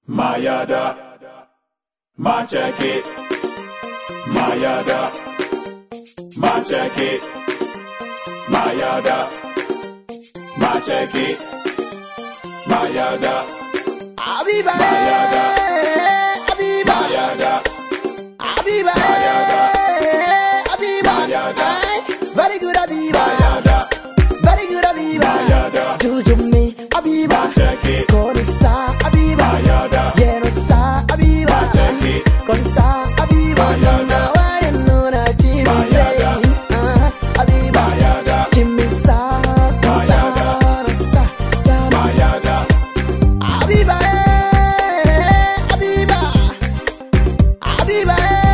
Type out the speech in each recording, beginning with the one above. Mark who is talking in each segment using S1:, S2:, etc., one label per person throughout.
S1: Mayada, Macheke, Mayada, Macheke, Mayada, Macheke, Mayada,
S2: Abiba,
S1: Mayada,
S2: Abiba,
S1: Mayada,
S2: Abiba, Abiba,
S1: Mayada,
S2: very good Abiba,
S1: Mayada,
S2: very good Abiba,
S1: Mayada,
S2: Jujumi, Abiba,
S1: Macheke,
S2: Konsa, Abiba,
S1: Mayada,
S2: Yenosa, Abiba,
S1: Macheke,
S2: Konsa, Abiba,
S1: Mayada,
S2: Nona, Jimmy,
S1: Mayada,
S2: Abiba,
S1: Mayada,
S2: Jimmy, Sa,
S1: Mayada, Mayada,
S2: Abiba, Abiba, Abiba,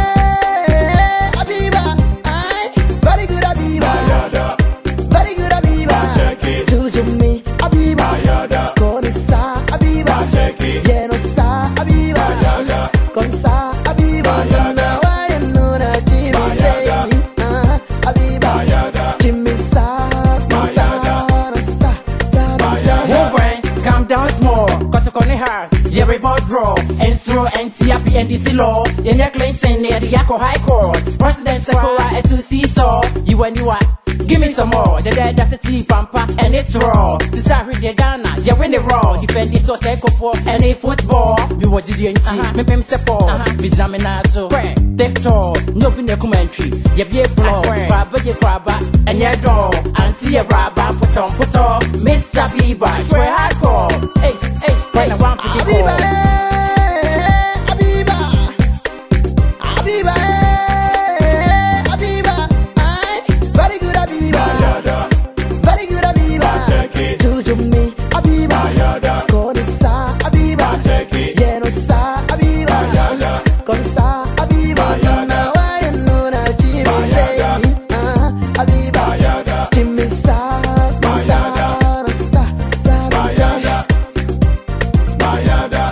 S2: Abiba, very good Abiba,
S1: Mayada,
S2: very good Abiba,
S1: Macheke,
S2: Jujumi, Abiba,
S1: Mayada,
S2: Konsa, Abiba,
S1: Macheke,
S2: Yenosa, Abiba,
S1: Mayada,
S2: Konsa, Abiba,
S1: Mayada,
S2: Nona, Jimmy,
S1: Mayada,
S2: Abiba,
S1: Mayada,
S2: Jimmy, Sa,
S3: Moving, calm down small. Got to call house. Yeah, report draw. And throw NTIP and DC law. In your Clinton near the Yako High Court. President Sakura and to seesaw. You and you are. Give me some more. The dead that's a tea pampa and it's raw. Desire the Ghana. Yeah, win the raw. Defend this was echo for any football. We watch the NT. Me pim step on. Biznaminazo. Take tall. No pin the commentary. Yeah, be a pro. Grabba, ye grabba. And your door. Auntie a rabba. Put on. Miss Abiba. Swear hardcore. Ace. When I want to
S2: Abiba, Abiba, Abiba, Abiba, very good Abiba,
S1: Mayada,
S2: very good Abiba,
S1: Macheke,
S2: Jujumi, Abiba,
S1: Mayada,
S2: Konsa, Abiba,
S1: Macheke,
S2: Yenosa, Abiba,
S1: Mayada,
S2: Konsa, Abiba,
S1: Mayada,
S2: Nona, Jimmy, Abiba,
S1: Mayada,
S2: Jimmy, Sa,
S1: Mayada, Mayada, Mayada,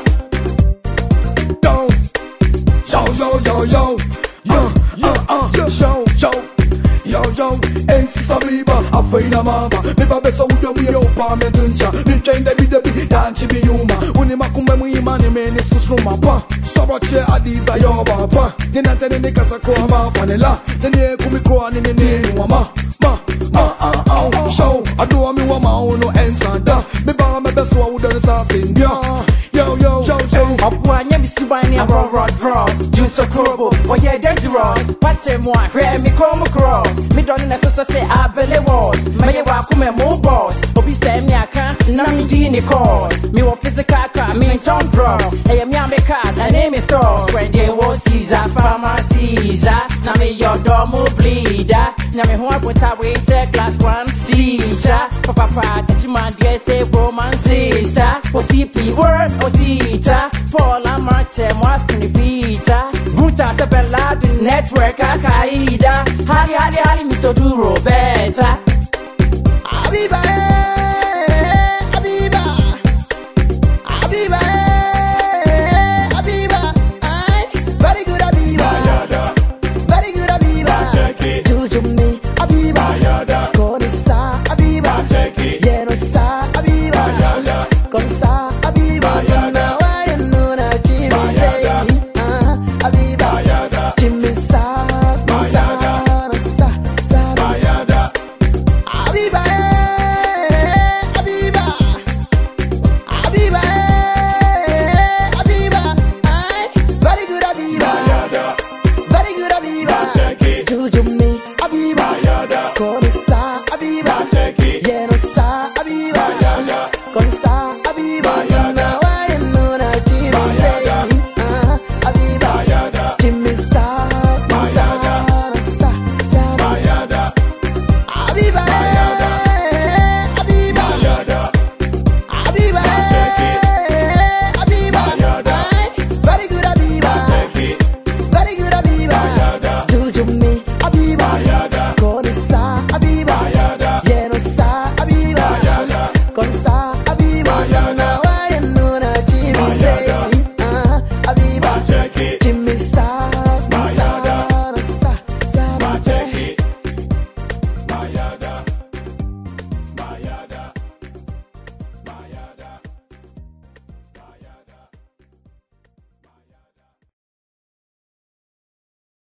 S4: Yo, Sister Biba, Afina Mama, Biba Beso, Yo, Parmetuncha, Weekend, the Danchi Biuma, Unimakumba, Mani, Many Susuma, Sobache, Adiza, Yo, Papa, the Nathan Casacoma, Panela, the near Kumiko, and the name Mama, show, I do a Miwama, no Ensanda, Biba, my best one with the assassin, yo,
S3: Apuanya Misubani and raw draws. You so crumble, or yeah, dangerous. Past time one, hear me come across. Me don't necessarily say I believe was. May you welcome a more boss. Obi stem yaka, Nami Dini cause. Me wa physical class, me in town drugs. I am Yami cast, her name is Toss. When they was Caesar, Farmer Caesar. Now me your domo bleeder. Now me who put away say class 1 teacher. Papa, Tachiman, dear say woman sister. O CP word, O Sita. Paul and Martin, what's in the pizza? Bruta, the Bella, the network, Al Qaeda. Hali, Mr. Duro, better.